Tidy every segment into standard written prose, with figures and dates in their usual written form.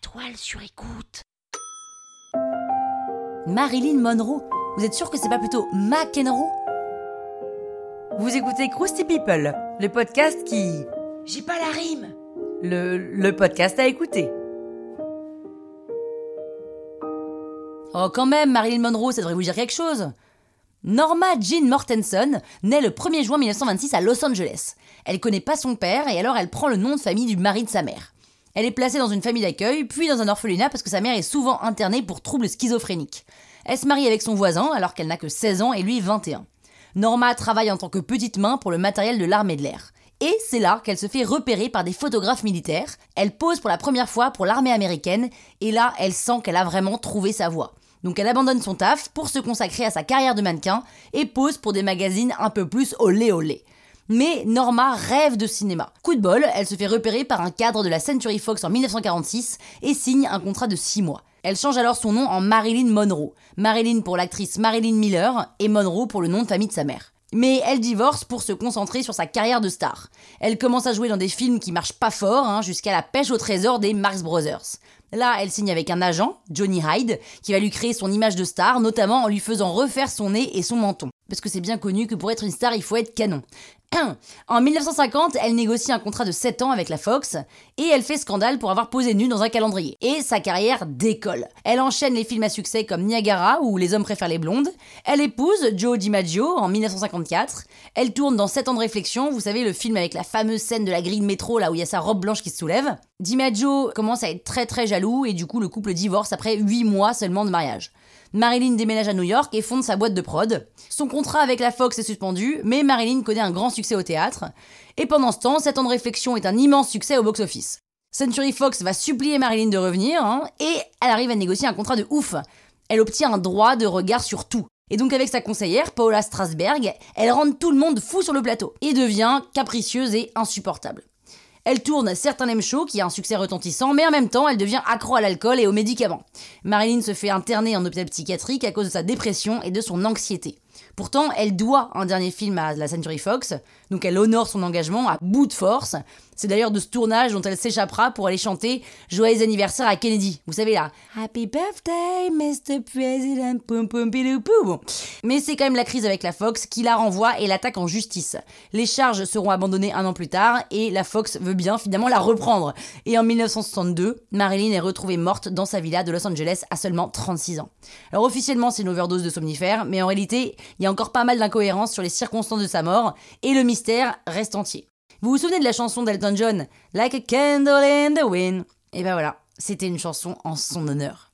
toile sur écoute. Marilyn Monroe. Vous êtes sûr que c'est pas plutôt McEnroe ? Vous écoutez Krusty People, le podcast qui... J'ai pas la rime. Le podcast à écouter. Oh quand même, Marilyn Monroe, ça devrait vous dire quelque chose. Norma Jean Mortensen naît le 1er juin 1926 à Los Angeles. Elle connaît pas son père et alors elle prend le nom de famille du mari de sa mère. Elle est placée dans une famille d'accueil, puis dans un orphelinat parce que sa mère est souvent internée pour troubles schizophréniques. Elle se marie avec son voisin alors qu'elle n'a que 16 ans et lui 21. Norma travaille en tant que petite main pour le matériel de l'armée de l'air. Et c'est là qu'elle se fait repérer par des photographes militaires. Elle pose pour la première fois pour l'armée américaine et là, elle sent qu'elle a vraiment trouvé sa voie. Donc elle abandonne son taf pour se consacrer à sa carrière de mannequin et pose pour des magazines un peu plus olé olé. Mais Norma rêve de cinéma. Coup de bol, elle se fait repérer par un cadre de la Century Fox en 1946 et signe un contrat de 6 mois. Elle change alors son nom en Marilyn Monroe. Marilyn pour l'actrice Marilyn Miller et Monroe pour le nom de famille de sa mère. Mais elle divorce pour se concentrer sur sa carrière de star. Elle commence à jouer dans des films qui marchent pas fort, jusqu'à La pêche au trésor des Marx Brothers. Là, elle signe avec un agent, Johnny Hyde, qui va lui créer son image de star, notamment en lui faisant refaire son nez et son menton. Parce que c'est bien connu que pour être une star, il faut être canon. En 1950, elle négocie un contrat de 7 ans avec la Fox et elle fait scandale pour avoir posé nue dans un calendrier. Et sa carrière décolle. Elle enchaîne les films à succès comme Niagara ou Les hommes préfèrent les blondes. Elle épouse Joe DiMaggio en 1954. Elle tourne dans 7 ans de réflexion, vous savez le film avec la fameuse scène de la grille de métro là où il y a sa robe blanche qui se soulève. DiMaggio commence à être très très jaloux et du coup le couple divorce après 8 mois seulement de mariage. Marilyn déménage à New York et fonde sa boîte de prod. Son contrat avec la Fox est suspendu, mais Marilyn connaît un grand succès au théâtre. Et pendant ce temps, 7 ans de réflexion est un immense succès au box-office. Century Fox va supplier Marilyn de revenir, et elle arrive à négocier un contrat de ouf. Elle obtient un droit de regard sur tout. Et donc avec sa conseillère, Paula Strasberg, elle rend tout le monde fou sur le plateau, et devient capricieuse et insupportable. Elle tourne Certain Name Show, qui a un succès retentissant, mais en même temps, elle devient accro à l'alcool et aux médicaments. Marilyn se fait interner en hôpital psychiatrique à cause de sa dépression et de son anxiété. Pourtant, elle doit un dernier film à la Century Fox, donc elle honore son engagement à bout de force. C'est d'ailleurs de ce tournage dont elle s'échappera pour aller chanter « Joyeux anniversaire à Kennedy ». Vous savez là « Happy birthday, Mr. President, poum poum pidou poum ». Mais c'est quand même la crise avec la Fox qui la renvoie et l'attaque en justice. Les charges seront abandonnées 1 an plus tard et la Fox veut bien finalement la reprendre. Et en 1962, Marilyn est retrouvée morte dans sa villa de Los Angeles à seulement 36 ans. Alors officiellement, c'est une overdose de somnifères, mais en réalité, il y a encore pas mal d'incohérences sur les circonstances de sa mort et le mystère reste entier. Vous vous souvenez de la chanson d'Elton John « Like a candle in the wind » Et ben voilà, c'était une chanson en son honneur.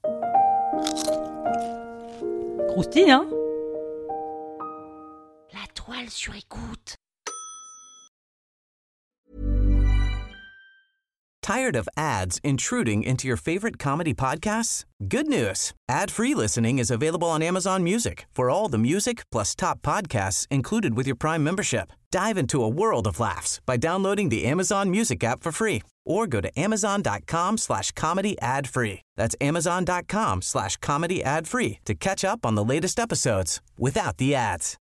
Croustille, hein ? La toile sur écoute. Tired of ads intruding into your favorite comedy podcasts? Good news. Ad-free listening is available on Amazon Music for all the music plus top podcasts included with your Prime membership. Dive into a world of laughs by downloading the Amazon Music app for free or go to amazon.com/comedy ad-free. That's amazon.com/comedy ad-free to catch up on the latest episodes without the ads.